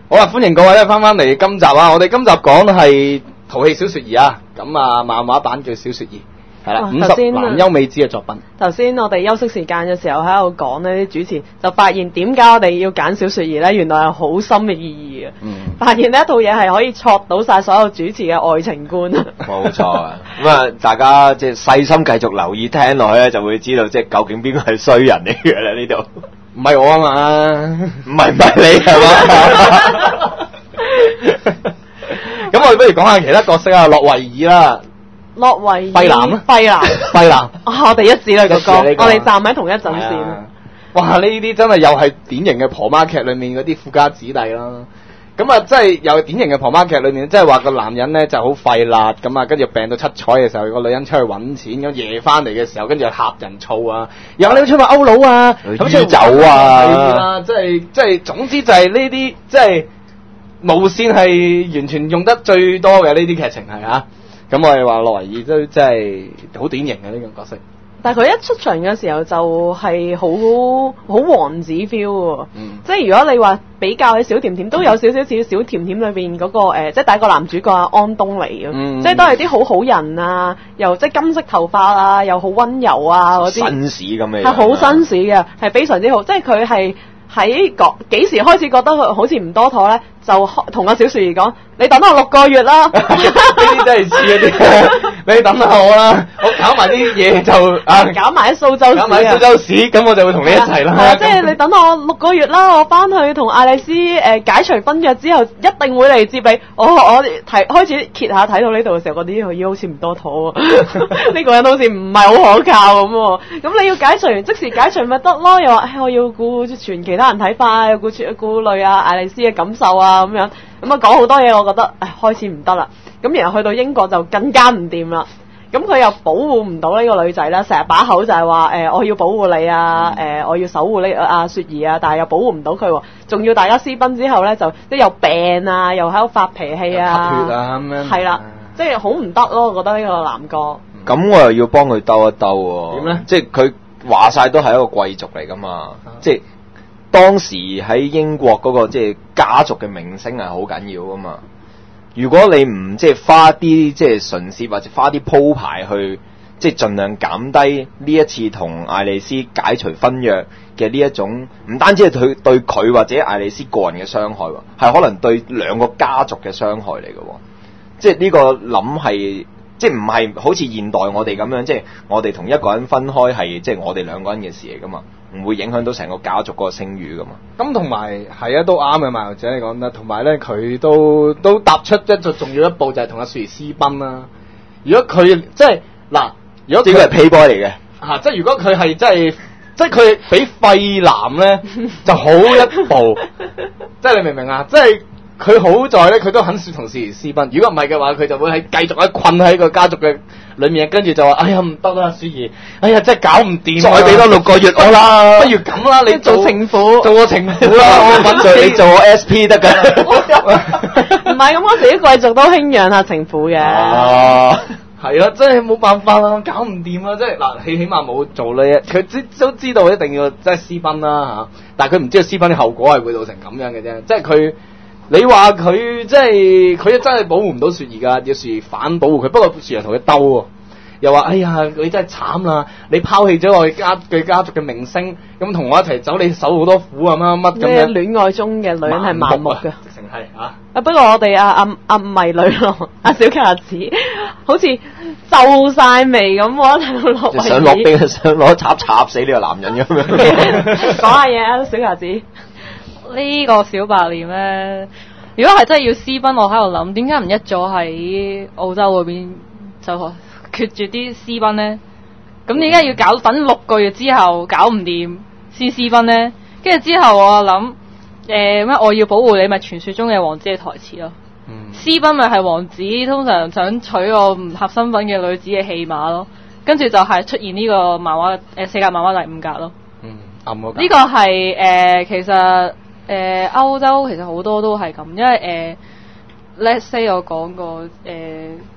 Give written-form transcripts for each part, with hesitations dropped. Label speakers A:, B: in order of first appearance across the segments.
A: 好啦，歡迎各位咧翻嚟今集啊！我哋今集講係淘氣小說兒啊，咁啊漫畫版叫小說兒，係啦，50男優美子嘅作品。
B: 頭先我哋休息時間嘅時候喺度講呢啲主持，就發現點解我哋要揀小說兒咧？原來係好深嘅意義嘅。發現呢一套嘢係可以戳到晒所有主持嘅愛情觀。
C: 冇錯啊！咁啊，大家即係細心繼續留意聽落去咧，就會知道即係究竟邊個係衰人嚟嘅啦呢度。
A: 唔係我啊嘛，
C: 唔係你係嘛？
A: 咁我哋不如講下其他角色啊，洛維爾啦，
B: 洛維
A: 費南啊，費南，
B: 我哋一致啦哥哥，我哋站喺同一陣線。
A: 哇！呢啲真係又係典型嘅婆媽劇裏面嗰啲富家子弟啦。咁啊，即係又典型嘅婆媽劇裏面，即係話個男人咧就好廢辣咁啊，跟住病到七彩嘅時候，個女人出去揾錢，咁夜翻嚟嘅時候，跟住又呷人醋啊，又你出去勾佬啊，咁出去走啊，係啦，即係總之就係呢啲即係無線係完全用得最多嘅呢啲劇情係啊。咁我哋話洛維爾都真係好典型嘅呢種角色。
B: 但係佢一出場嘅時候就係好王子 feel 喎，即係如果你話比較喺小甜甜，都有少少似小甜甜裏邊嗰個即係第一個男主角啊安東尼嘅，即係都係啲好人啊，又即係金色頭髮啊，又好溫柔啊嗰啲，
C: 紳士咁嘅，
B: 係好紳士嘅，係非常之好，即係佢係喺幾時開始覺得佢好似唔多妥咧，就同個小樹兒講：你等我6個月啦！呢
A: 啲真係似嗰啲，你等下我啦，我搞埋啲嘢就
B: 搞埋喺蘇州市，
A: 搞埋蘇州市，咁我就會同你一齊啦。
B: 即係你等我6個月啦，我翻去同艾麗絲解除婚約之後，一定會嚟接你。我開始揭下睇到呢度嘅時候，覺得呢個嘢好似唔多妥喎，呢個人好似唔係好可靠咁喎。咁你要解除，即時解除咪得咯？又話我要顧全其他人睇法，要顧慮啊艾麗絲嘅感受啊咁樣。咁啊講好多嘢，我覺得開始唔得啦。咁然後去到英國就更加唔掂啦。咁佢又保護唔到呢個女仔啦，成日把口就係話我要保護你啊，我要守護呢阿雪兒啊，但係又保護唔到佢，仲要大家私奔之後咧就即係又病啊，又喺度發脾氣啊，
A: 吸血啊咁樣，
B: 係啦，即係好唔得咯，我覺得呢個男角。
C: 咁我又要幫佢兜一兜喎。
A: 點咧？
C: 即係佢話晒都係一個貴族嚟噶嘛，即係當時喺英國嗰個即係家族嘅名聲係好緊要噶嘛。如果你唔即係花啲即係唇舌或者花啲鋪排去即係盡量減低呢一次同艾麗絲解除婚約嘅呢一種，唔單止係對佢或者艾麗絲個人嘅傷害，係可能對兩個家族嘅傷害嚟嘅。即係呢個諗係即係唔係好似現代我哋咁樣，即係我哋同一個人分開係即係我哋兩個人嘅事嚟噶嘛，唔會影響到成個家族嗰個聲譽噶嘛。咁
A: 同埋係啊，都啱嘅，馬姐你講得。同埋咧，佢都踏出一個重要一步，就係同阿雪兒私奔啦。如果佢即係嗱，如果佢係
C: Playboy 嚟嘅
A: 嚇，即係如果佢係即係佢比費南咧就好一步，即係你明唔明啊？即係佢好在咧，佢都肯同雪兒私奔。如果唔係嘅話，佢就會繼續喺困喺個家族嘅裏面，跟住就話：哎呀唔得啦，雪兒，哎呀真係搞唔掂，
C: 再俾多6個月我啦，
A: 不如咁啦，你
B: 做情婦，
A: 做我情婦啦，我揾
C: 你做我 SP 得㗎。
B: 唔係咁，嗰時啲貴族都興養下情婦嘅。
A: 係啦，真係冇辦法啦，搞唔掂啦，即係嗱，起碼冇做呢，佢都知道一定要即係私奔啦嚇，但係佢唔知道私奔嘅後果係會造成咁樣嘅啫，即係佢。你話佢即係佢真係保護唔到雪兒㗎，要雪兒反保護佢。不過雪兒同佢鬥喎，又話：哎呀，你真係慘啦！你拋棄咗我嘅家族嘅名聲，咁同我一齊走，你受好多苦啊乜乜咁樣。
B: 戀愛中嘅女人係盲目㗎，
A: 直情係嚇。
B: 不過我哋阿迷女咯，阿小卡子好似皺晒眉咁，我睇到落
C: 想落冰，想攞插死呢個男人咁樣。
B: 講下嘢啊，小卡子。
D: 呢個小白臉咧，如果係真係要私奔，我喺度諗，點解唔一早喺澳洲嗰邊就決絕啲私奔咧？咁點解要等6個月之後搞唔掂先私奔咧？跟住之後我諗，咩我要保護你，咪傳說中嘅王子嘅台詞咯。私奔咪係王子通常想娶個唔合身份嘅女子嘅戲碼咯。跟住就係出現呢個漫畫世界漫畫第5格咯。呢個係其實。歐洲其實好多都係咁，因為let's say 我講過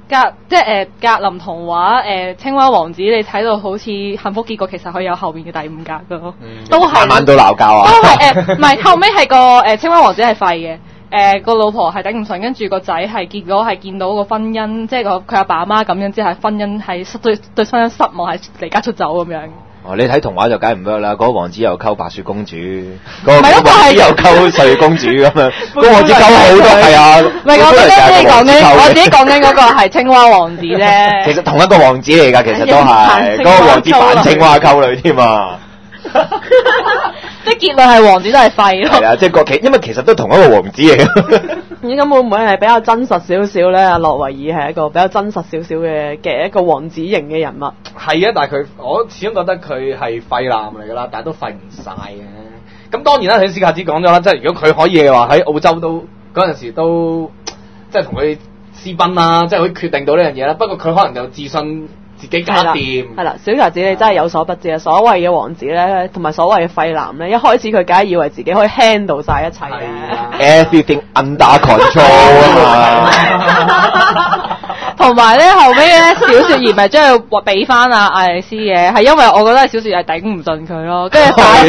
D: 即係格林童話青蛙王子，你睇到好似幸福結局，其實佢有後面嘅第五格噶咯，都係
C: 晚晚都鬧交啊！
D: 都係唔係後尾係個青蛙王子係廢嘅。個老婆係頂唔順，跟住個仔係結果係見到個婚姻，即係佢阿爸阿媽咁樣之後，婚姻係對婚姻失望，係離家出走咁樣。
C: 哦，你睇童話就梗係唔得啦，嗰個王子又溝白雪公主，嗰個
D: 唔係嗰個係
C: 王子又溝睡月公主咁樣，嗰個王子溝好多係啊。
D: 唔係我自己講緊嗰個係青蛙王子啫。
C: 其實同一個王子嚟㗎，其實都係嗰個王子扮青蛙溝女添啊。
D: 即係結論係王子都係廢咯。
C: 係啊，即係因為其實都同一個王子嚟嘅。
B: 咁會唔會係比較真實少少咧？阿洛維爾係一個比較真實少少嘅一個王子型嘅人物。
A: 係啊，但係我始終覺得佢係廢男嚟㗎啦，但係都廢唔晒嘅。咁當然啦，頭先史卡子講咗啦，即係如果佢可以嘅話，喺澳洲都嗰陣時都即係同佢私奔啦，即係可以決定到呢樣嘢啦。不過佢可能就自信自己搞掂。係啦，
B: 小喬子你真係有所不知啊！所謂嘅王子咧，同埋所謂嘅廢男咧，一開始佢梗係以為自己可以 handle 晒一切嘅。
C: Everything under control 啊嘛。
D: 同埋咧後尾咧，小雪兒咪將佢俾翻阿艾麗絲嘅，係因為我覺得小雪兒係頂唔順佢咯，跟住扮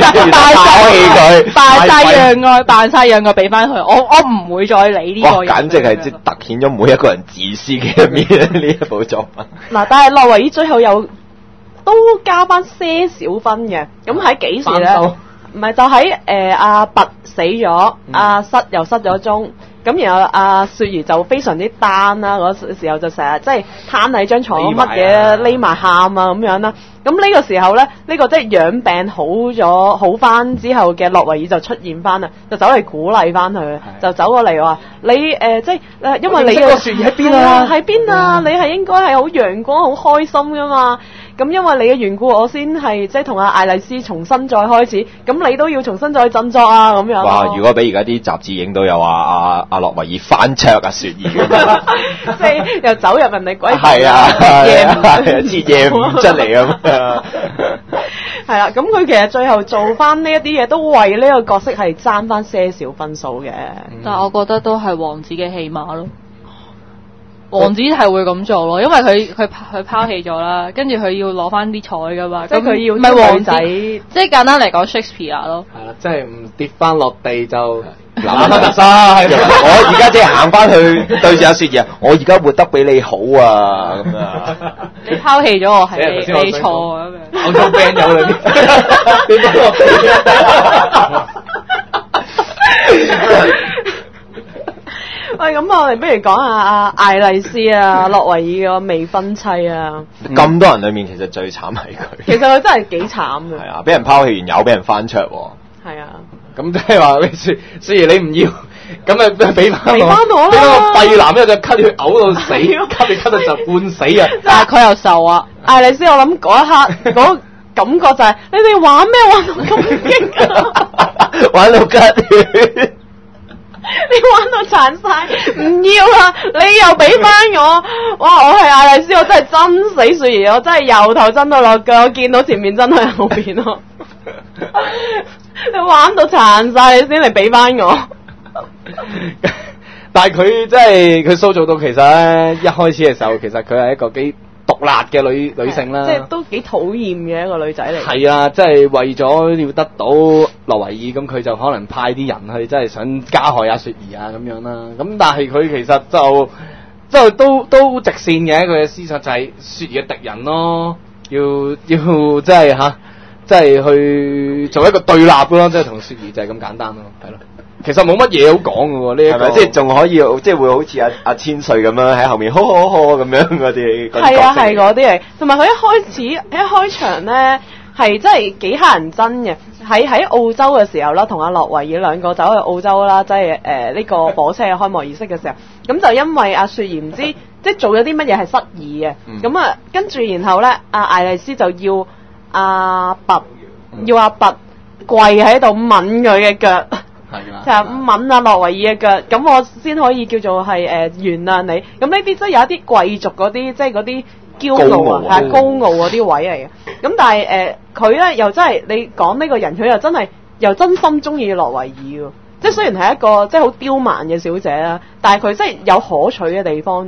D: 晒讓愛俾翻佢，我唔會再理呢個人。
C: 簡直係突顯咗每一個人自私嘅一面呢一部作品。
B: 嗱，但係洛維爾最後又都加翻些少分嘅，咁喺幾時咧？唔係就喺阿拔死咗，阿失又失咗蹤。咁然後阿雪兒就非常之單啦，嗰時候就成日即係攤喺張床乜嘢匿埋喊啊咁樣啦。咁呢個時候咧，呢個即係養病好翻之後嘅洛維爾就出現翻啦，就走嚟鼓勵翻佢，就走過嚟話你即係因為你
A: 個雪兒喺邊啊？
B: 喺邊啊？你係應該係好陽光、好開心噶嘛。咁因為你嘅緣故，我先係即係同阿艾麗絲重新再開始。咁你都要重新再振作啊！咁樣。
C: 哇！如果俾而家啲雜誌影到有阿洛維爾翻桌啊雪兒，
B: 即係又走入人哋鬼
C: 係啊，徹夜唔出嚟咁。
B: 係啦，咁佢其實最後做翻呢一啲嘢，都為呢個角色係爭翻些少分數嘅。
D: 但係我覺得都係王子嘅戲碼咯。王子係會咁做咯，因為佢拋棄咗啦，跟住佢要攞翻啲彩噶嘛，
B: 即係佢要
D: 唔係王子，即係簡單嚟講 Shakespeare 咯。
A: 係啦，即係唔跌翻落地就
C: 攬翻特沙。我而家即係行翻去對住阿雪兒，我而家活得比你好啊咁啊！
D: 你拋棄咗我係你錯咁樣。
A: 我做 band 友裏邊，你幫我。
B: 喂，咁我哋不如講下阿艾麗絲啊，洛維爾個未婚妻啊。
C: 咁多人裏面，其實最慘係佢。
B: 其實佢真係幾慘嘅。
C: 係啊，俾人拋棄完，又俾人翻桌喎。
B: 係啊。
A: 咁即係話，雖然你唔要，咁咪俾翻我。
B: 俾翻我啦。
A: 俾翻個廢男咧就咳血嘔到死，咳到就半死啊！
D: 但係佢又受啊。
B: 艾麗絲，我諗嗰一刻嗰感覺就係你哋玩咩玩到咁勁啊！
C: 玩到咳血。
B: 你玩到殘晒，唔要啦！你又俾翻我，哇！我係艾麗絲，我真係憎死雪兒，我真係由頭憎到落腳，我見到前面真係後邊咯。你玩到殘晒，你先嚟俾翻我。
A: 但係佢真係佢塑造到其實咧，一開始嘅時候，其實佢係一個幾毒辣嘅女性啦，
B: 即係都幾討厭嘅一個女仔嚟。
A: 係啊，即係為咗要得到洛維爾，咁佢就可能派啲人去，即係想加害阿雪兒啊咁樣啦。咁但係佢其實就都直線嘅，佢嘅思想就係雪兒嘅敵人咯，要即係即係去做一個對立咯，即係同雪兒就係咁簡單咯，係咯。其實冇乜嘢好講嘅喎，呢一個
C: 即係仲可以，即係會好似阿千歲咁樣喺後面，呵咁樣嗰啲。
B: 係啊，係嗰啲嚟。同埋佢一開場咧，係真係幾乞人憎嘅。喺澳洲嘅時候啦，同阿洛維爾兩個走去澳洲啦，即係呢個火車嘅開幕儀式嘅時候，咁就因為阿雪兒唔知即係做咗啲乜嘢係失儀嘅，咁啊跟住然後咧，阿艾麗絲就要阿拔跪喺度吻佢嘅腳。就吻阿洛維爾嘅腳，咁我先可以叫做係原諒你。咁呢啲即係有一啲貴族嗰啲，即係嗰啲驕傲啊，係高傲嗰啲位嚟嘅。咁但係佢咧又真係你講呢個人，佢又真係又真心中意洛維爾喎。即係雖然係一個即係好刁蠻嘅小姐啦，但係佢真係有可取嘅地方嘅。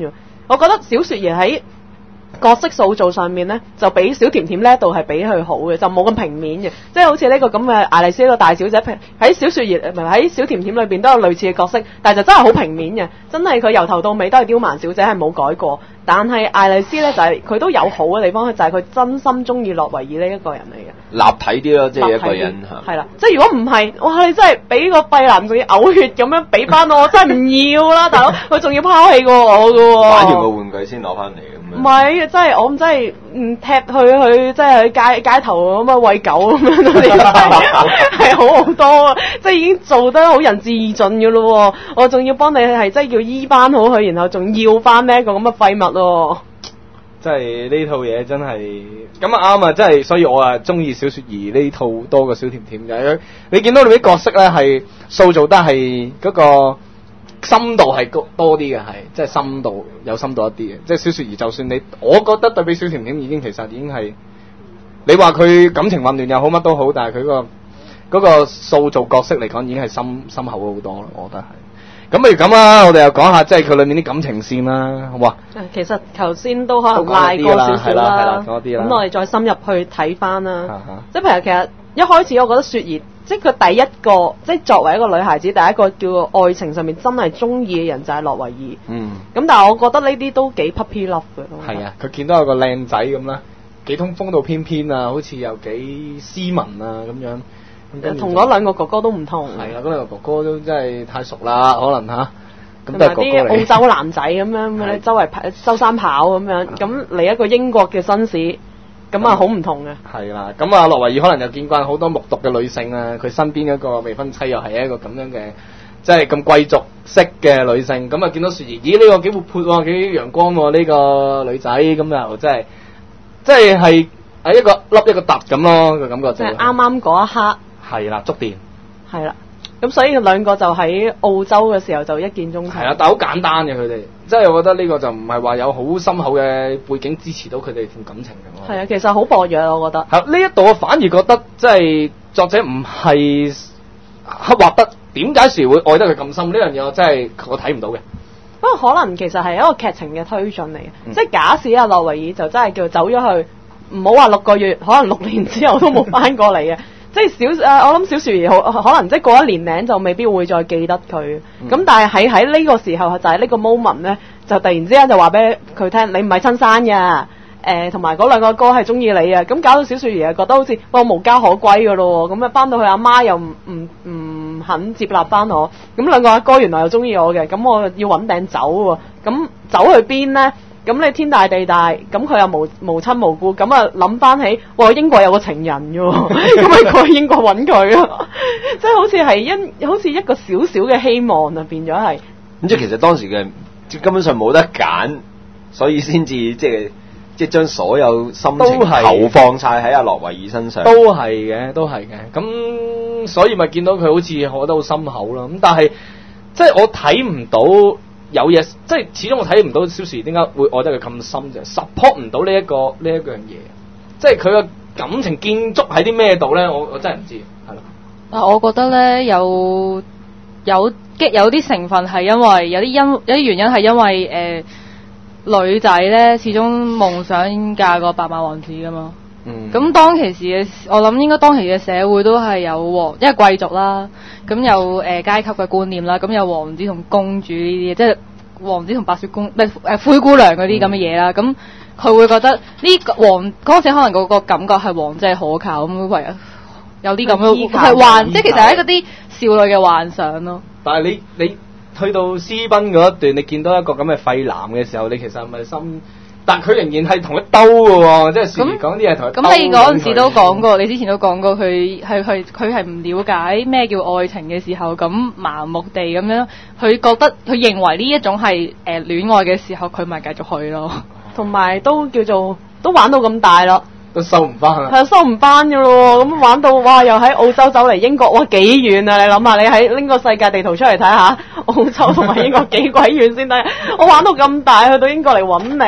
B: 我覺得小雪兒喺角色塑造上面咧，就比小甜甜呢一度係比佢好嘅，就冇咁平面嘅，即係好似呢個咁嘅艾麗絲呢個大小姐，喺小雪兒唔係喺小甜甜裏邊都有類似嘅角色，但係就真係好平面嘅，真係佢由頭到尾都係刁蠻小姐，係冇改過。但係艾麗絲咧就係佢都有好嘅地方，就係佢真心中意洛維爾呢一個人嚟嘅。
C: 立體啲咯，即係一個人
B: 係啦，即係如果唔係，哇！你真係俾個廢男仲要嘔血咁樣俾翻我，真係唔要啦，大佬！佢仲要拋棄過我㗎喎。
C: 玩完個玩具先攞翻嚟咁樣。
B: 唔係，真係我真係踢去即係去街頭咁啊餵狗咁樣，係好好多啊！即係已經做得好仁至義盡㗎咯喎，我仲要幫你係即係叫醫翻好佢，然後仲要翻呢一個咁嘅廢物喎。
A: 即係呢套嘢真係咁啊啱啊！即係所以我啊中意小雪兒呢套多過小甜甜嘅。你見到你啲角色咧係塑造得係嗰個深度係多啲嘅，係即係深度有深度一啲嘅。即係小雪兒，就算你我覺得對比小甜甜已經其實已經係你話佢感情混亂又好乜都好，但係佢嗰個塑造角色嚟講已經係深厚好多啦，我覺得係。咁不如咁啦，我哋又講下即係佢裏面啲感情線啦，好嘛？
B: 其實頭先都可能賴過少少啦，咁我哋再深入去睇翻啦。即係譬如其實一開始我覺得雪兒，即係佢第一個，即係作為一個女孩子，第一個叫做愛情上面真係中意嘅人就係洛維爾。咁但係我覺得呢啲都幾 puppy love 嘅。係
A: 啊，佢見到有個靚仔咁啦，幾通風度翩翩啊，好似又幾斯文啊咁樣。
B: 同嗰兩個哥哥都唔同。
A: 係啊，嗰兩個哥哥都真係太熟啦，可能嚇。
B: 同埋啲澳洲男仔咁樣咧，周圍周山跑咁樣，咁嚟一個英國嘅紳士，咁啊好唔同嘅。
A: 係啦，咁啊洛維爾可能又見慣好多木獨嘅女性啊，佢身邊嗰個未婚妻又係一個咁樣嘅，即係咁貴族式嘅女性。咁啊見到雪兒，咦呢個幾活潑喎，幾陽光喎呢個女仔，咁又真係，即係係一個凹一個凸咁咯個感覺。
B: 即係啱啱嗰一刻。
A: 係啦，觸電。係
B: 啦，咁所以兩個就喺澳洲嘅時候就一見鍾情。係
A: 啦，但係好簡單嘅佢哋，即係我覺得呢個就唔係話有好深厚嘅背景支持到佢哋段感情嘅。係
B: 啊，其實好薄弱，我覺得。
A: 係呢一度我反而覺得即係作者唔係刻畫得點解時會愛得佢咁深呢樣嘢，我真係我睇唔到嘅。
B: 不過可能其實係一個劇情嘅推進嚟嘅，即係假使阿洛維爾就真係叫走咗去，唔好話6個月，可能6年之後都冇翻過嚟嘅。即係我諗小雪兒可能即係過1年零就未必會再記得佢。咁但係喺呢個時候就係呢個 moment 咧，就突然之間就話俾佢聽，你唔係親生嘅，同埋嗰兩個哥係中意你啊。咁搞到小雪兒覺得好似我無家可歸噶咯。咁啊翻到去阿媽又唔肯接納翻我。咁兩個阿哥原來又中意我嘅，咁我要揾頂走喎。咁走去邊咧？咁你天大地大，咁佢又無親無故，咁啊諗翻起，哇英國有個情人嘅，咁咪過去英國揾佢啊，即係好似一個小小嘅希望啊，變咗係。
C: 咁即係其實當時嘅根本上冇得揀，所以先至即係將所有心情投放晒喺阿洛維爾身上。
A: 都係嘅。咁所以咪見到佢好似學得好深厚啦。咁但係即係我睇唔到。有嘢，即係始終我睇唔到小雪兒點解會愛得佢咁深啫 ，support 唔到呢一樣嘢，即係佢個感情建築喺啲咩度咧？我真係唔知，係咯。
D: 我覺得咧有啲成分係因為有啲原因係因為女仔咧始終夢想嫁個白馬王子噶嘛。咁當其時嘅，我諗應該當其嘅社會都係有因為貴族啦，咁有階級嘅觀念啦，咁有王子同公主呢啲，即係王子同白雪公灰姑娘嗰啲咁嘅嘢啦，咁佢會覺得呢個嗰陣時可能嗰個感覺係王者可靠咁，唯有啲咁嘅係即係其實係一啲少女嘅幻想咯。
A: 但係你去到私奔嗰一段，你見到一個咁嘅廢男嘅時候，你其實係咪心？但佢仍然係同佢兜嘅喎，即係雪兒講啲嘢同佢兜。咁
D: 你嗰陣時都講過，你之前都講過，佢係唔了解咩叫愛情嘅時候，咁盲目地咁樣，佢認為呢一種係戀愛嘅時候，佢咪繼續去咯。
B: 同埋都叫做都玩到咁大咯。
A: 都收唔翻啦，
B: 係收唔翻嘅咯，咁玩到哇，又喺澳洲走嚟英國，哇幾遠啊！你諗下，你喺拎個世界地圖出嚟睇下，澳洲同埋英國幾鬼遠先得。我玩到咁大，去到英國嚟揾你，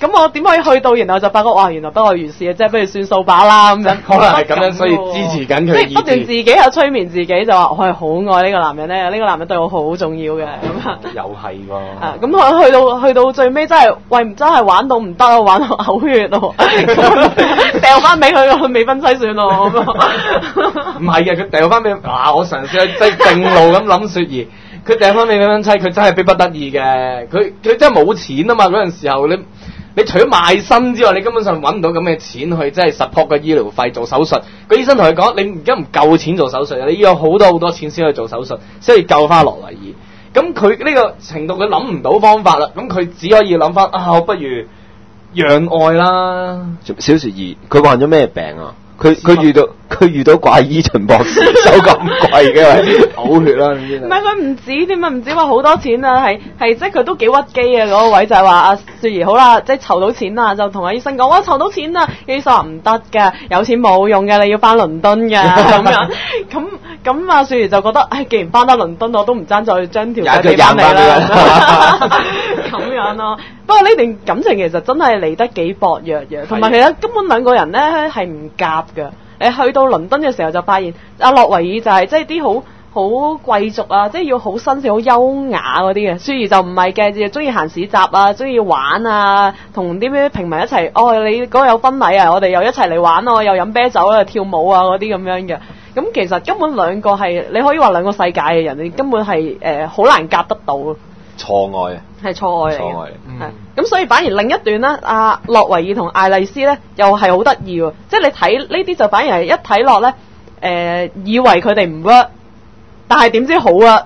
B: 咁我點可以去到，然後就發覺哇，原來不外如是嘅啫，不如算數把啦咁樣。
A: 可能係咁樣，所以支持緊佢嘅意
B: 即係不斷自
A: 志。
B: 己有催眠自己，就話我係好愛呢個男人咧，呢個男人對我好重要嘅咁啊。
C: 又係喎。
B: 啊，咁我去到最尾真係，喂，真係玩到唔得咯，玩到嘔血咯，掉翻俾佢個未婚妻算咯咁啊。
A: 唔係嘅，佢掉翻俾我嘗試去即係正路咁諗雪兒，佢掉翻俾未婚妻，佢真係逼不得已嘅。佢真係冇錢啊嘛！嗰陣時候你除咗賣身之外，你根本上揾唔到咁嘅錢去即係 support 個醫療費做手術。個醫生同佢講：你而家唔夠錢做手術，你要有好多錢先去做手術，先可以救翻洛維爾。咁佢呢個程度佢諗唔到方法啦，咁佢只可以諗翻我不如讓愛啦。
C: 小雪兒，佢患咗咩病啊？佢遇到怪醫秦博士收咁貴嘅，
A: 嘔血啦！唔
B: 唔係佢唔止添啊，唔止話好多錢啊，係即係佢都幾屈機啊！嗰個位就係話阿雪兒好啦，即係籌到錢啦，就同阿醫生講：哇，籌到錢啦！醫生話唔得㗎，有錢冇用嘅，你要翻倫敦㗎咁樣。咁阿雪兒就覺得，既然翻得倫敦，我都唔爭再將條仔俾翻你啦。咁樣咯。不過呢段感情其實真係嚟得幾薄弱嘅，同埋其實根本兩個人咧係唔夾㗎。你去到倫敦嘅時候就發現阿洛維爾就係即係啲好貴族啊，即係要好紳士、好優雅嗰啲嘅。雪兒就唔係嘅，就中意行市集啊，中意玩啊，同啲平民一齊。你嗰日有婚禮啊，我哋又一齊嚟玩啊，又飲啤酒啊、跳舞啊嗰啲咁樣嘅。咁其實根本兩個係你可以話兩個世界嘅人，你根本係好難夾得到。
C: 錯愛啊！
B: 係錯愛嚟嘅，
C: 錯愛
B: 係咁，所以反而另一段咧，阿洛維爾同艾麗絲咧又係好得意喎，即係你睇呢啲就反而係一睇落咧，以為佢哋唔 work，但係點知好啊！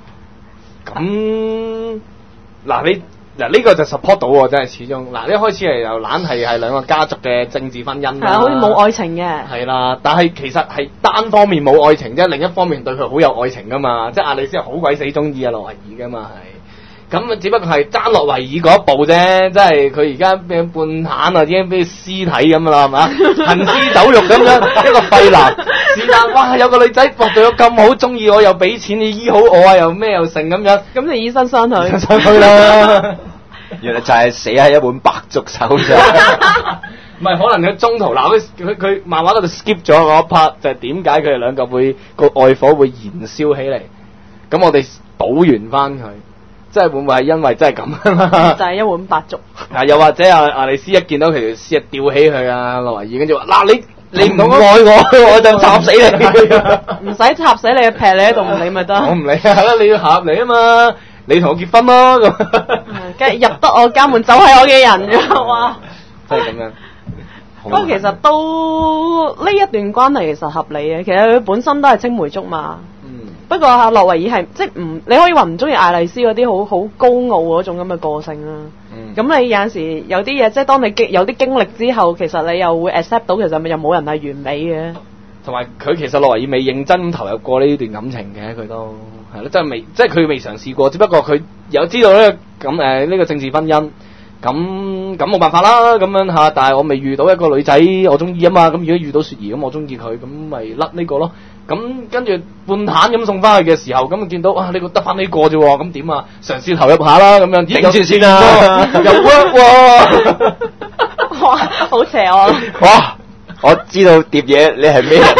A: 咁嗱呢個就 support 到喎，真係始終嗱，一開始係又懶係兩個家族嘅政治婚姻啦，
B: 好似冇愛情嘅。
A: 係啦，但係其實係單方面冇愛情啫，另一方面對佢好有愛情噶嘛，即係阿麗絲係好鬼死中意阿洛維爾噶嘛係。咁只不過係爭洛維爾嗰一步啫，即係佢而家變半癱啊，已經變屍體咁啦，係嘛？行屍走肉咁樣，一個廢男。是但，哇！有個女仔對我咁好，中意我又俾錢你醫好我啊，又咩又成咁樣。
B: 咁就以身相許。
A: 以身相許啦。
C: 原來就係死喺一碗白粥手上。
A: 唔係，可能佢中途嗱，佢漫畫嗰度 skip 咗嗰一 part，就係點解佢哋兩個個愛火會燃燒起嚟？咁我哋補完翻佢。即係會唔會係因為真係咁？
B: 就係一碗白粥。
A: 又或者阿麗絲一見到佢條屍啊，吊起佢啊，洛維爾跟住話：嗱，你唔愛我，我就插死你。
B: 唔使插死你，劈你喺度唔理咪得。
A: 我唔理啊，你要合嚟啊嘛，你同我結婚咯咁。
B: 梗係入得我家門，走係我嘅人㗎嘛。
A: 即係咁樣。
B: 不過其實都呢一段關係其實合理嘅，其實佢本身都係青梅竹馬。不過阿洛維爾係即係你可以話唔中意艾麗絲嗰啲好高傲嗰種咁嘅個性啦。咁你有陣時有啲嘢，即係當你有啲經歷之後，其實你又會 accept 到，其實又冇人係完美嘅。同埋佢其實洛維爾未認真投入過呢段感情嘅，佢都係咯，即係佢未嘗試過，只不過佢有知道呢呢個政治婚姻。咁冇辦法啦，咁樣嚇，但係我未遇到一個女仔我中意啊嘛，咁如果遇到雪兒咁我中意佢，咁咪甩呢個咯。咁跟住半攤咁送翻去嘅時候，咁見到呢個得翻呢個啫喎，咁點啊？嘗試投入下啦，咁樣
C: 頂住先啦，
A: 又 work 喎，
B: 哇，好邪惡！
C: 哇，我知道碟嘢你係咩人？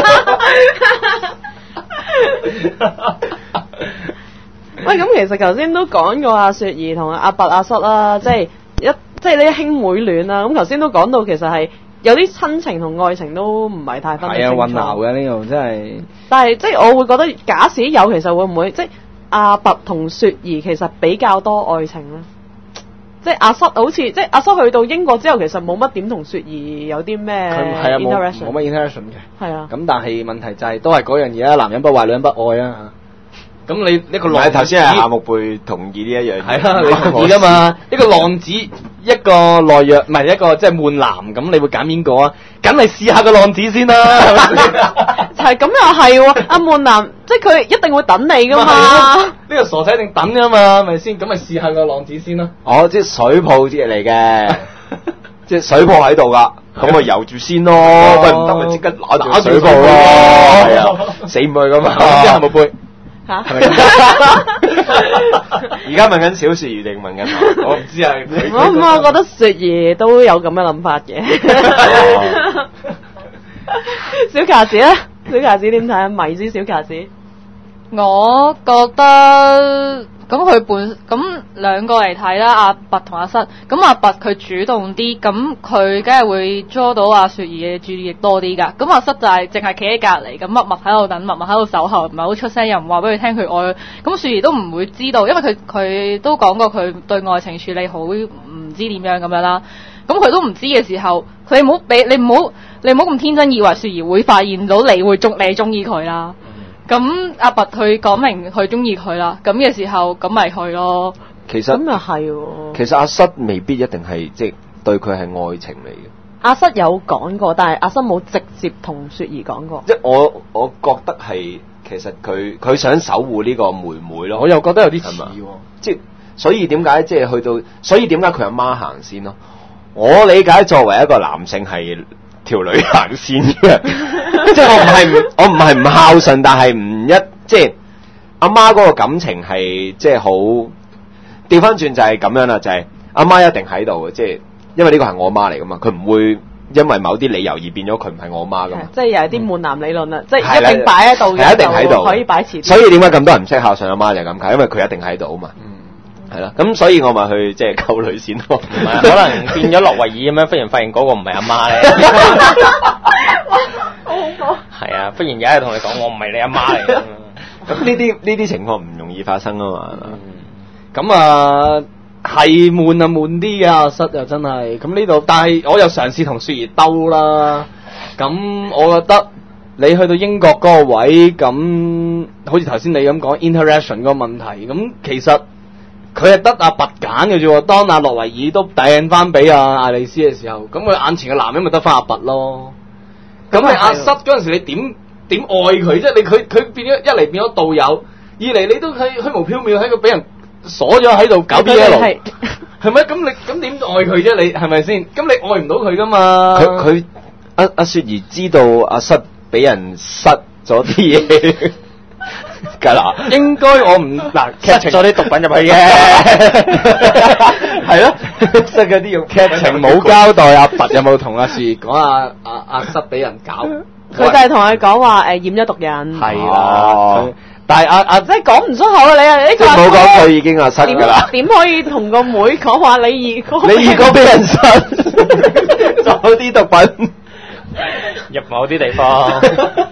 B: 喂，咁其實頭先都講過阿雪兒同阿伯阿瑟啦，即係呢啲兄妹戀啦。咁頭先都講到其實係有啲親情同愛情都唔係太分得清楚。係啊，混淆嘅呢度真係。但係即係我會覺得，假使有，其實會唔會即係阿伯同雪兒其實比較多愛情咧？即係阿瑟好似即係阿瑟去到英國之後，其實冇乜點同雪兒有啲咩 interaction，
A: 冇乜 interaction 嘅。係啊。咁但係問題就係都係嗰樣嘢啦，男人不壞，女人不愛啊。咁你呢個浪子頭先係夏目貝同意呢一樣嘢，係啦，你同意噶嘛？呢個浪子一個懦弱，唔係一個即係悶男，咁你會揀邊個啊？梗係試下個浪子先啦，係咁又係喎，阿悶男即係佢一定會等你噶嘛？呢個傻仔一定等噶嘛？係咪先？咁咪試下個浪子先啦。哦，即係水泡啲嚟嘅，即係水泡喺度噶，咁咪游住先咯。喂，唔得咪即刻攞住水泡咯，係啊，死唔去噶嘛？夏目貝。
B: 嚇
A: 係咪咁？
C: 而家問緊小雪兒定問緊我？
A: 我唔知啊。
B: 我覺得雪兒都有咁嘅諗法嘅。小卡子咧，小卡子點睇啊？迷之小卡子，
D: 我覺得咁兩個嚟睇啦，阿拔同阿失。咁阿拔佢主動啲，咁佢梗係會捉到阿雪兒嘅注意力多啲㗎。咁阿失就係淨係企喺隔離，咁默默喺度等，默默喺度守候，唔係好出聲，又唔話俾佢聽佢愛佢。咁雪兒都唔會知道，因為佢都講過佢對愛情處理好唔知點樣咁樣啦。咁佢都唔知嘅時候，你唔好咁天真以為雪兒會發現到你中意佢啦。咁阿拔佢講明佢中意佢啦，咁嘅時候咁咪去咯。
C: 其實
B: 咁又係喎。
C: 其實阿失未必一定係即係對佢係愛情嚟嘅。
B: 阿失有講過，但係阿失冇直接同雪兒講過。
C: 即係我覺得係其實佢想守護呢個妹妹咯。
A: 我又覺得有啲似喎。
C: 即係所以點解即係去到，所以點解佢阿媽行先咯？我理解作為一個男性係條女行先嘅，即係我唔係唔孝順，但係唔即係阿媽嗰個感情係即係好調翻轉就係咁樣啦，就係阿媽一定喺度嘅，即係因為呢個係我媽嚟噶嘛，佢唔會因為某啲理由而變咗佢唔係我媽噶嘛。
B: 即係又係啲悶男理論啦，即係一定擺喺度嘅，
C: 係一定喺度，
B: 可以擺遲啲。
C: 所以點解咁多人唔識孝順阿媽就係咁解，因為佢一定喺度啊嘛。係啦，咁所以我咪去即係溝女先咯。
E: 唔係，可能變咗諾維爾咁樣，忽然發現嗰個唔係阿媽咧。係啊，忽然有一日同你講，我唔係你阿媽嚟嘅。
C: 咁呢啲情況唔容易發生啊嘛。
A: 咁啊係悶啊悶啲嘅阿失又真係。咁呢度，但係我又嘗試同雪兒兜啦。咁我覺得你去到英國嗰個位，咁好似頭先你咁講 interaction 嗰個問題，咁其實。佢係得阿拔揀嘅啫喎，當阿諾維爾都掟翻俾阿艾麗絲嘅時候，咁佢眼前嘅男人咪得翻阿拔咯。咁你阿失嗰陣時，你點愛佢啫？佢變咗一嚟變咗導友，二嚟你都係虛無縹緲喺度俾人鎖咗喺度搞 BL，係咪？咁點愛佢啫？你係咪先？咁你愛唔到佢噶嘛？
C: 佢阿雪兒知道阿失俾人塞咗啲嘢。㗎啦，
A: 應該我唔嗱
E: 塞咗啲毒品入去嘅，
A: 係咯，塞嗰啲用劇情冇交代阿拔有冇同阿雪兒講阿失俾人搞，
B: 佢就係同佢講話染咗毒癮，
A: 係啦，但係阿
B: 即係講唔出口啊！你啊，呢個
C: 冇講佢已經阿失㗎啦，
B: 點可以同個妹講話你二
C: 哥俾人塞咗啲毒品
E: 入某啲地方。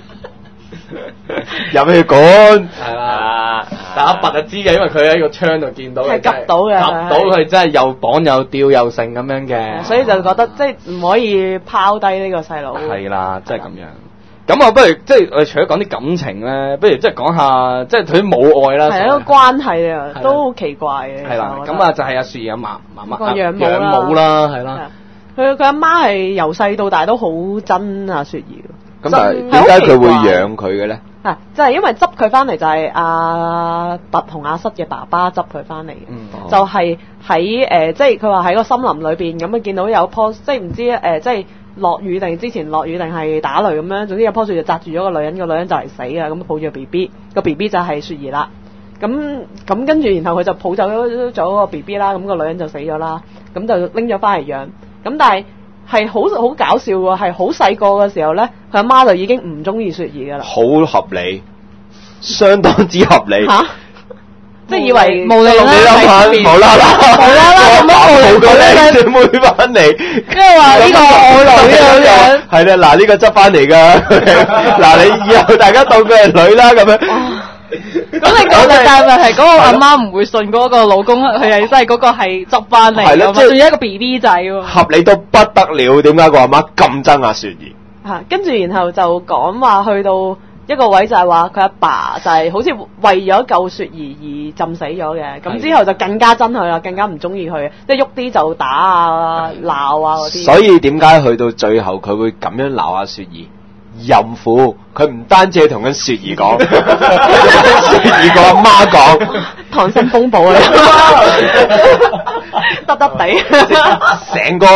C: 入去管
A: 係啦，但阿拔就知嘅，因為佢喺個窗度見到，
B: 係及到嘅，
A: 及到佢真係又綁又吊又剩咁樣嘅，
B: 所以就覺得即係唔可以拋低呢個細佬。
A: 係啦，即係咁樣。咁我不如即係我哋除咗講啲感情咧，不如即係講下即係佢啲母愛啦。
B: 係一個關係啊，都好奇怪嘅。
A: 係啦，咁啊就係阿雪兒阿媽
B: 個養
A: 母啦，係啦。
B: 佢阿媽係由細到大都好憎阿雪兒。
C: 咁但係點解佢會養佢嘅咧？
B: 啊，就係因為執佢翻嚟就係阿拔同阿失嘅爸爸執佢翻嚟嘅，就係喺即係佢話喺個森林裏邊咁啊，見到有棵即係唔知即係落雨定之前落雨定係打雷咁樣，總之有棵樹就擲住咗個女人，個女人就嚟死啊！咁抱住個 B B，個 B B 就係雪兒啦。咁跟住然後佢就抱走咗個 B B 啦，咁個女人就死咗啦，咁就拎咗翻嚟養。咁但係好搞笑喎，係好細個嘅時候咧，佢阿媽就已經唔中意雪兒噶啦。
C: 好合理，相當之合理。
B: 嚇！即係以為
D: 無理啦，
C: 無啦啦咁樣抱個靚姐妹翻嚟，
D: 跟住話呢個我女咁樣。
C: 係啦，嗱呢個執翻嚟㗎，嗱你以後大家當佢係女啦咁樣。
D: 咁你講嘅但係嗰個阿媽唔會信嗰個老公，佢係真係嗰個係執翻嚟㗎嘛，仲有一個 BB 仔喎。
C: 合理到不得了，點解個阿媽咁憎阿雪兒？
B: 嚇，跟住然後就講話去到一個位就係話佢阿爸就係好似為咗救雪兒而浸死咗嘅，咁之後就更加憎佢啦，更加唔中意佢，即係喐啲就打啊、鬧啊嗰啲。
C: 所以點解去到最後佢會咁樣鬧阿雪兒？淫婦，佢唔單止係同緊雪兒講，雪兒個阿媽講，
B: 溏心風暴啊，得得地，
C: 成個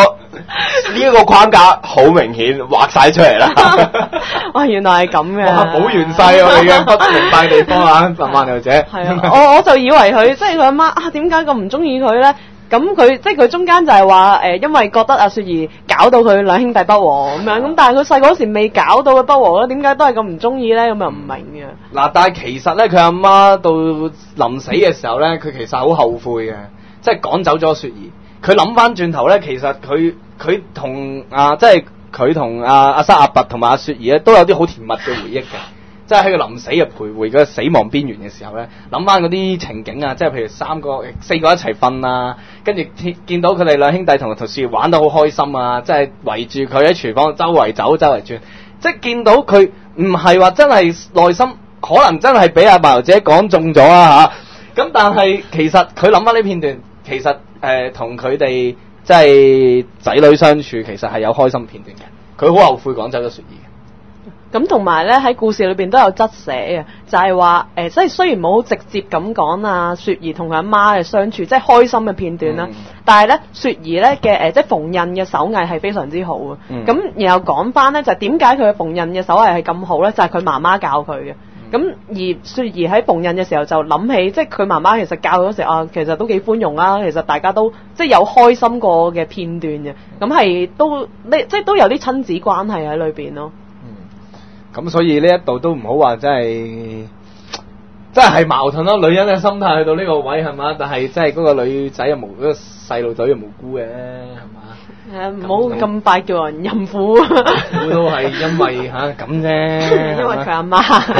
C: 呢一個框架好明顯畫晒出嚟啦。
B: 哇，原來係咁嘅。
A: 哇，補完晒我哋嘅不明白地方啊，萬牛姐。
B: 係啊，我就以為佢即係佢阿媽啊，點解咁唔中意佢咧？咁佢即係佢中間就係話因為覺得阿雪兒搞到佢兩兄弟不和咁樣，咁但係佢細個嗰時未搞到佢不和咧，點解都係咁唔中意咧？咁又唔明嘅。
A: 嗱，但係其實咧，佢阿媽到臨死嘅時候咧，佢其實好後悔嘅，即係趕走咗雪兒。佢諗翻轉頭咧，其實佢同即係佢同阿沙阿拔同埋阿雪兒咧，都有啲好甜蜜嘅回憶嘅。即係喺佢臨死嘅徘徊嘅死亡邊緣嘅時候咧，諗翻嗰啲情景啊，即係譬如4個一齊瞓啊，跟住見到佢哋兩兄弟同雪兒玩得好開心啊，即係圍住佢喺廚房周圍走周圍轉，即係見到佢唔係話真係內心可能真係俾阿麻油姐講中咗啊嚇，咁但係其實佢諗翻呢片段，其實同佢哋即係仔女相處，其實係有開心片段嘅，佢好後悔趕走咗雪兒。
B: 咁同埋咧喺故事裏邊都有側寫嘅，就係話即係雖然冇直接咁講啊雪兒同佢阿媽嘅相處，即係開心嘅片段啦，但係咧雪兒咧嘅即係縫紉嘅手藝係非常之好嘅。咁然後講翻咧就係點解佢嘅縫紉嘅手藝係咁好咧？就係佢媽媽教佢嘅。咁而雪兒喺縫紉嘅時候就諗起，即係佢媽媽其實教佢嗰時其實都幾寬容啦。其實大家都即係有開心過嘅片段嘅，咁係都即係都有啲親子關係喺裏邊咯。
A: 咁所以呢一度都唔好話真係矛盾咯，女人嘅心態去到呢個位係嘛，但係真係嗰個女仔又嗰個細路仔又無辜嘅係嘛，
B: 唔好咁快叫人淫婦，
A: 都係因為咁啫，
B: 因為佢阿媽。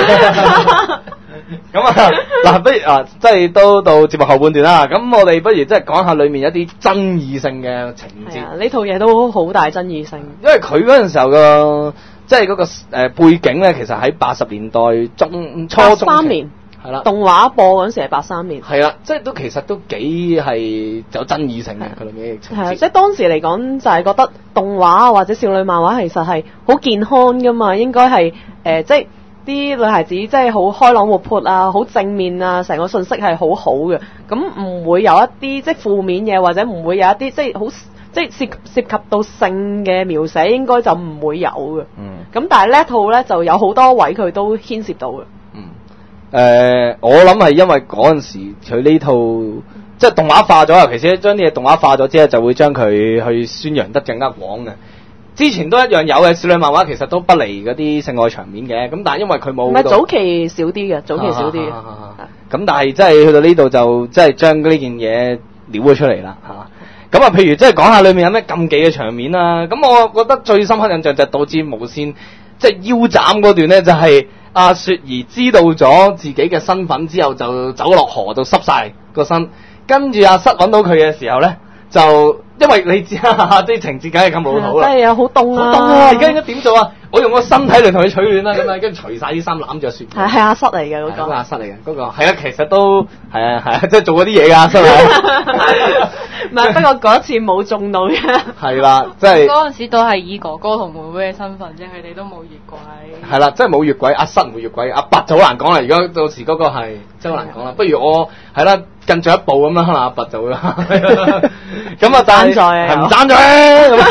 A: 咁嗱，不如即係都到節目後半段啦。咁我哋不如即係講下裏面一啲爭議性嘅情節。
B: 呢套嘢都好大爭議性，
A: 因為佢嗰陣時候個即係嗰個背景咧，其實喺80年代初中
B: 83年係啦，動畫播嗰陣時係83年，
A: 係啦，即係其實都幾係有爭議性嘅佢裏面嘅情節。
B: 即係當時嚟講就係覺得動畫或者少女漫畫其實係好健康噶嘛，應該係即係啲女孩子即係好開朗活潑啊，好正面啊，成個信息係好好嘅，咁唔會有一啲即係負面嘢，或者唔會有一啲即係好即係涉及到性嘅描寫，應該就唔會有嘅。咁但係呢一套咧就有好多位佢都牽涉到嘅。
A: 我諗係因為嗰陣時佢呢套即係動畫化咗，尤其是將啲嘢動畫化咗之後，就會將佢去宣揚得更加廣嘅。之前都一樣有嘅少女漫畫，其實都不離嗰啲性愛場面嘅。咁但係因為佢冇，
B: 唔係早期少啲嘅，早期少啲嘅。
A: 咁但係即係去到呢度就即係將呢件嘢撩咗出嚟啦嚇。咁譬如即係講下裏面有咩禁忌嘅場面啦。咁我覺得最深刻印象就係導致無線即係腰斬嗰段咧，就係阿雪兒知道咗自己嘅身份之後，就走落河度濕晒個身，跟住阿室揾到佢嘅時候咧，就因為你知啲情節梗係咁老土啦，
B: 真係好凍啊！
A: 好凍啊！而家應該點做啊？我用個身體嚟同佢取暖啦，咁啊，跟住除晒啲衫攬住雪兒。
B: 係阿室嚟嘅嗰個。
A: 阿室嚟嘅嗰個係啊，其實都係啊，即係做嗰啲嘢㗎，室啊。
B: 唔係，不過嗰一次冇中到嘅。係
A: 啦，即係
D: 嗰陣時都係以哥哥同妹妹嘅身份啫，佢哋都冇越軌。
A: 係啦，即係冇越軌，阿室唔會越軌，阿拔就好難講啦。如果到時嗰個係真係好難講啦。不如我係啦，近咗一步咁樣，可能阿拔就會咁啊，但係係唔爭咗咧。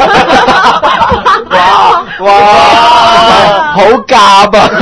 A: 哇！好夾啊！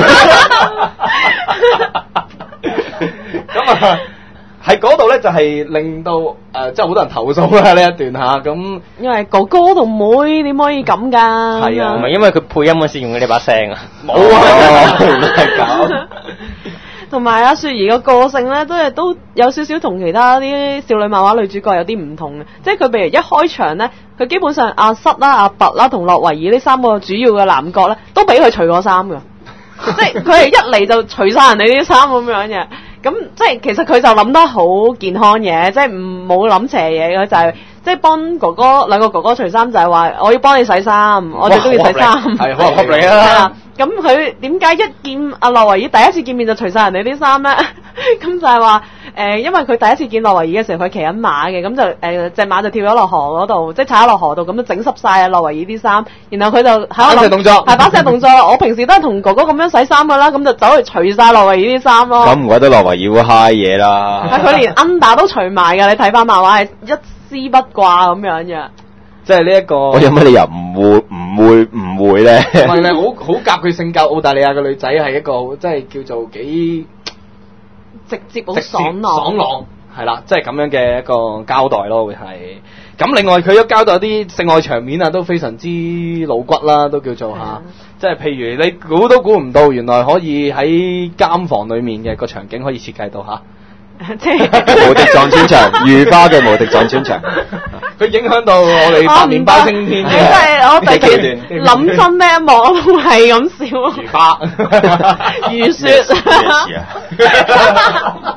A: 咁啊〜喺嗰度咧就係令到即係好多人投訴啦呢一段嚇咁，
B: 因為哥哥同妹點可以咁㗎？
E: 係啊，唔係因為佢配音嗰時用嘅呢把聲啊，
A: 冇啊，係咁。
B: 同埋阿雪兒個性咧，都有少少同其他啲少女漫畫女主角有啲唔同嘅，即係佢譬如一開場咧，佢基本上阿室啦、阿拔啦同洛維爾呢三個主要嘅男角咧，都俾佢除過衫㗎，即係佢係一嚟就除晒人哋啲衫咁樣嘅。咁即係其實佢就諗得好健康嘢，即係冇諗邪嘢嘅，就係即係幫哥哥兩個哥哥除衫，就係話我要幫你洗衫，我哋都要洗衫，
A: 係好合理啊！
B: 咁佢點解一見阿洛維爾第一次見面就除晒人哋啲衫咧？咁就係話因為佢第一次見洛維爾嘅時候，佢騎緊馬嘅，咁就隻馬就跳咗落河嗰度，即係踩咗落河度，咁就整濕晒阿洛維爾啲衫。然後佢就喺度
A: 反射動作，
B: 係反射動作。我平時都係同哥哥咁樣洗衫噶啦，咁就走去除晒洛維爾啲衫咯。
C: 咁唔怪得洛維爾會嗨嘢啦。
B: 係佢連 under 都除埋㗎，你睇翻漫畫係一絲不掛咁樣嘅。
A: 即係呢一個。
C: 我有乜理由唔會咧？
A: 唔係咧，好夾佢性格。澳大利亞嘅女仔係一個即係叫做幾
B: 直接好
A: 直接
B: 爽朗。
A: 爽朗係啦，即係咁樣嘅一個交代咯，會係。咁另外佢都交代啲性愛場面啊，都非常之露骨啦，都叫做嚇。即係譬如你估都估唔到，原來可以喺監房裡面嘅個場景可以設計到嚇。
B: 即係
C: 無敵撞穿牆，如花嘅無敵撞穿牆。
A: 佢影響到我哋百年包青天
B: 即係我第時諗真呢一幕，我都係咁笑。
A: 如花
B: 如雪。
C: 咩事啊？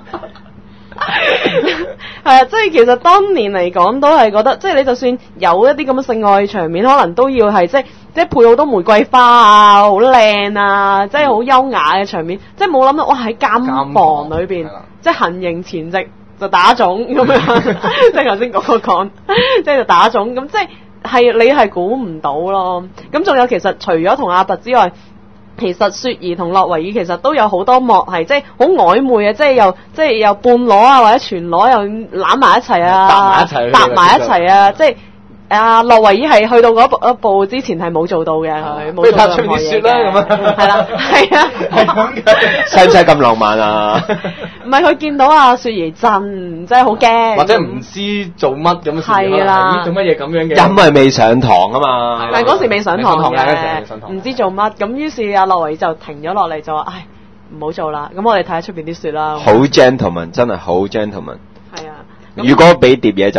B: 係啊，即係其實當年嚟講都係覺得，即係你就算有一啲咁嘅性愛場面，可能都要係即係配好多玫瑰花啊，好靚啊，即係好優雅嘅場面，即係冇諗到哇喺監房裏邊，即係行刑前夕就打腫咁樣，即係頭先講，即係就打腫咁，即係你係估唔到咯。咁仲有其實除咗同阿拔之外，其實雪兒同洛維爾其實都有好多幕係即係好曖昧啊，即係又半裸啊或者全裸又攬埋一齊啊，搭埋一齊啊，即係阿洛維爾係去到嗰一步之前係冇做到嘅，佢冇做到任何嘢嘅。咁啊，係啦，係啊，
A: 係咁嘅。
C: 使唔使咁浪漫啊？
B: 唔係佢見到阿雪兒震，真係好驚，
A: 或者唔知做乜咁嘅事。
B: 係啦，
A: 做乜嘢咁樣嘅？
C: 因為未上堂啊嘛。
B: 但係嗰時未上堂嘅，
A: 唔
B: 唔知做乜，咁於是阿洛維爾就停咗落嚟就話：唉，唔好做啦，咁我哋睇下出邊啲雪啦。
C: 好 gentleman， 真係好 gentleman。
B: 係啊，
C: 如果俾碟嘢就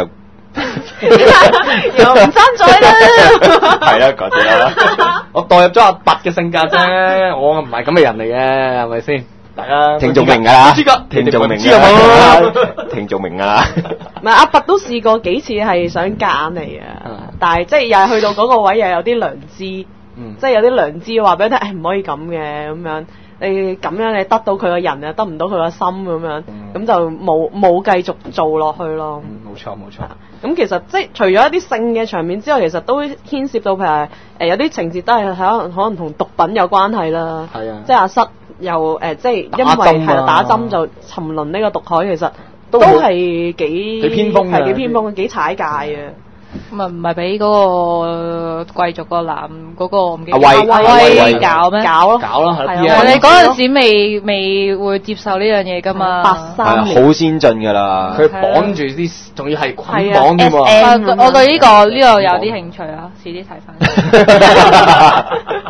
B: 又唔爭嘴啦。
C: 係啦，嗰啲啦。
A: 我代入咗阿拔嘅性格啫，我唔係咁嘅人嚟嘅，係咪先？大家
C: 聽眾明㗎啦，
A: 知㗎，
C: 聽眾明
A: 知有冇？
C: 聽眾明㗎啦。
B: 唔係阿拔都試過幾次係想夾硬嚟嘅，但係即係又係去到嗰個位又有啲良知，即係有啲良知話俾你聽，唔可以咁嘅咁樣。你咁樣你得到佢個人啊，得唔到佢個心咁樣，咁就冇繼續做落去咯。
A: 冇錯冇錯。
B: 咁其實即係除咗一啲性嘅場面之外，其實都牽涉到譬如有啲情節都係可能同毒品有關係啦。係啊，即係阿瑟又即係因為係打針就沉淪呢個毒海，其實都係幾
A: 偏鋒嘅，
B: 係幾偏鋒嘅，幾踩界嘅。
D: 唔係俾嗰個貴族個男嗰個唔記得
C: 阿威
D: 搞咩？
B: 搞咯，
A: 係
D: 啊！你嗰陣時未會接受呢樣嘢噶嘛
B: ？83
C: 年好先進噶啦，
A: 佢綁住啲，仲要係捆綁添喎。
D: 我對呢個有啲興趣啊，遲啲睇翻。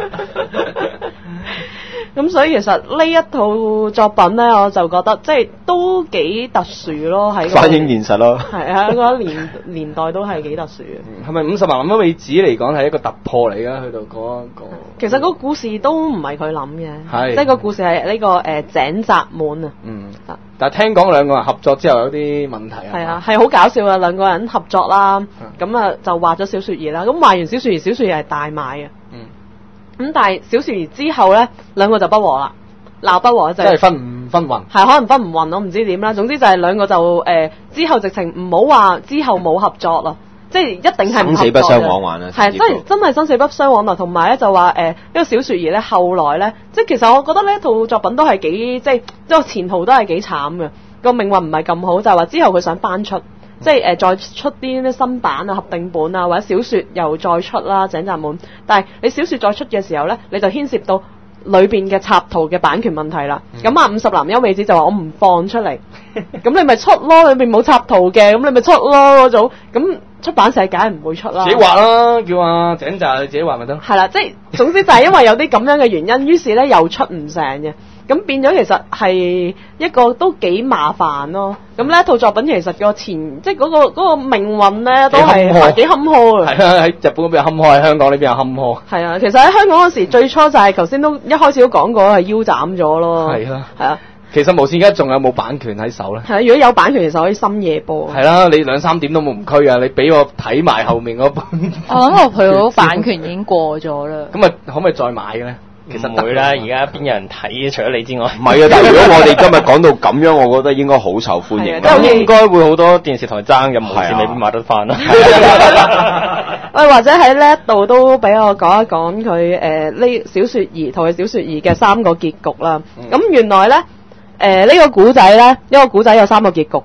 B: 咁所以其實呢一套作品咧，我就覺得即係都幾特殊咯，喺
C: 反映現實咯。
B: 係啊，嗰年代都係幾特殊嘅。
A: 係咪50萬蚊美紙嚟講係一個突破嚟㗎？去到嗰個
B: 其實個故事都唔係佢諗嘅，
A: 係
B: 即係個故事係呢個井澤滿啊。
A: 但係聽講兩個人合作之後有啲問題啊。
B: 係啊，係好搞笑啊！兩個人合作啦，咁啊就畫咗小雪兒啦。咁畫完小雪兒，小雪兒係大賣嘅。咁但係小雪兒之後咧，兩個就不和啦，鬧不和就
A: 即係分唔分勻，
B: 係可能分唔勻，我唔知點啦。總之就係兩個就之後直情唔好話之後冇合作啦，即係一定係
C: 生死不相往還啦。
B: 係真係生死不相往來。同埋咧就話呢個小雪兒咧後來咧，即係其實我覺得呢一套作品都係幾即係個前途都係幾慘嘅，個命運唔係咁好，就係話之後佢想翻出。即係再出啲新版啊、合訂本啊，或者小說又再出啦，井澤滿。但係你小說再出嘅時候咧，你就牽涉到裏邊嘅插圖嘅版權問題啦。咁50男優美子就話我唔放出嚟，咁你咪出咯，裏邊冇插圖嘅，咁你咪出咯嗰種。咁出版社梗係唔會出啦。
A: 自己畫啦，叫阿井澤自己畫咪得。
B: 係啦，即係總之就係因為有啲咁樣嘅原因，於是咧又出唔成嘅。咁變咗其實係一個都幾麻煩咯。咁呢一套作品其實個即係嗰個命運咧都係幾坎坷嘅。
A: 係啊，喺日本嗰邊坎坷，喺香港呢邊又坎坷。
B: 係啊，其實喺香港嗰時最初就係頭先都一開始都講過係腰斬咗咯。
A: 係啦，
B: 係啊。
A: 其實無線而家仲有冇版權喺手咧？
B: 係啊，如果有版權，其實可以深夜播。
A: 係啦，你2-3點都冇唔拘啊！你俾我睇埋後面嗰本。
D: 我諗佢嗰版權已經過咗啦。
A: 咁啊，可唔可以再買嘅咧？
E: 其實唔會啦，而家邊有人睇？除咗你之外，
C: 唔係啊！但係如果我哋今日講到咁樣，我覺得應該好受歡迎。
E: 咁應該會好多電視台爭嘅，無線未必買得翻啦。
B: 喂，或者喺呢一度都俾我講一講佢呢小雪兒同佢小雪兒嘅3個結局啦。咁原來咧呢個古仔咧，一個古仔有3個結局嘅。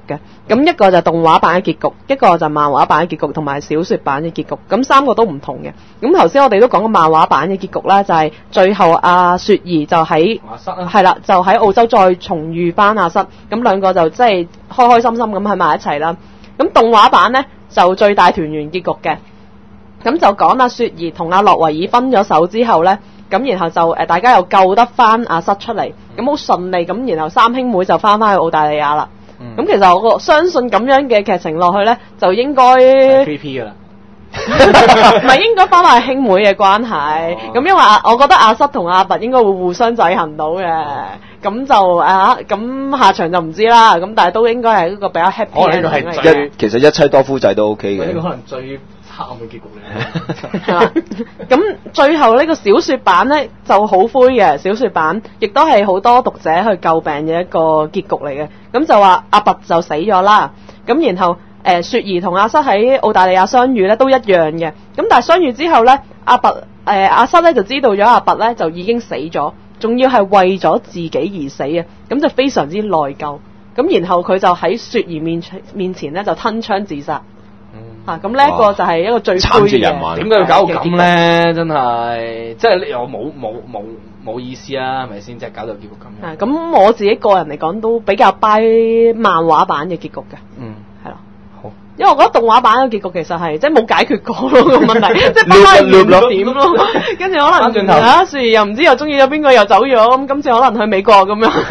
B: 咁一個就動畫版嘅結局，一個就漫畫版嘅結局，同埋小說版嘅結局。咁三個都唔同嘅。咁頭先我哋都講過漫畫版嘅結局啦，就係最後阿雪兒就喺係啦，就喺澳洲再重遇翻阿瑟，咁兩個就即係開開心心咁喺埋一齊啦。咁動畫版呢，就最大團圓結局嘅，咁就講阿雪兒同阿洛維爾分咗手之後呢，咁然後就大家又救得翻阿瑟出嚟，咁好順利咁，然後三兄妹就翻去澳大利亞啦。咁其實我相信咁樣嘅劇情落去呢，就應該
A: 3P 噶啦，
B: 唔係應該翻返去兄妹嘅關係。咁因為我覺得阿瑟同阿拔應該會互相制衡到嘅。咁就咁下場就唔知啦。咁但係都應該係一個比較 happy 嘅。
A: 呢個係最
C: 其實一妻多夫制都 OK 嘅。
A: 呢個可能最黑暗嘅結局嚟。
B: 係啦。咁最後呢個小説版呢就好灰嘅，小説版亦都係好多讀者去詬病嘅一個結局嚟嘅。咁就話阿拔就死咗啦。咁然後雪兒同阿瑟喺澳大利亞相遇咧都一樣嘅。咁但係相遇之後咧，阿瑟咧就知道咗阿拔咧就已經死咗，仲要係為咗自己而死嘅，咁就非常之內疚。咁然後佢就喺雪兒面前咧就吞槍自殺。咁呢一個就係一個最灰嘅。
A: 點解要搞到咁咧？真係，即係又冇意思啊，係咪先？即係搞到結局咁樣。
B: 咁我自己個人嚟講都比較 buy 漫畫版嘅結局嘅。係啦。好。因為我覺得動畫版嘅結局其實係即係冇解決過咯個問題，即係不翻原點咯。跟住可能雪兒又唔知又中意咗邊個又走咗，咁今次可能去美國咁樣。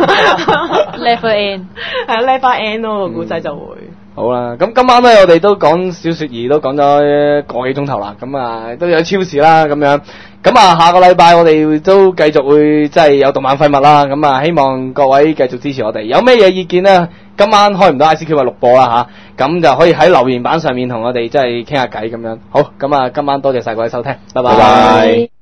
D: Never end
B: 係啊 ，Never end 咯個故仔就會。
A: 好啦，咁今晚咧我哋都講小雪兒都講咗個幾鐘頭啦，咁都有超時啦咁樣，咁下個禮拜我哋都繼續會即係有動漫廢物啦，咁希望各位繼續支持我哋，有咩嘢意見呢？今晚開唔到 ICQ 咪錄播啦吓，咁就可以喺留言板上面同我哋即係傾下偈咁樣。好，咁今晚多謝晒各位收聽，拜拜。